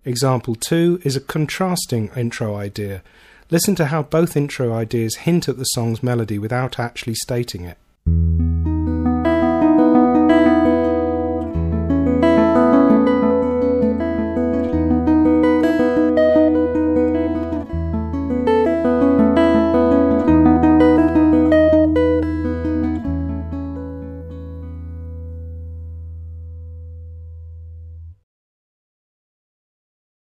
Example 2 is a contrasting intro idea. Listen to how both intro ideas hint at the song's melody without actually stating it.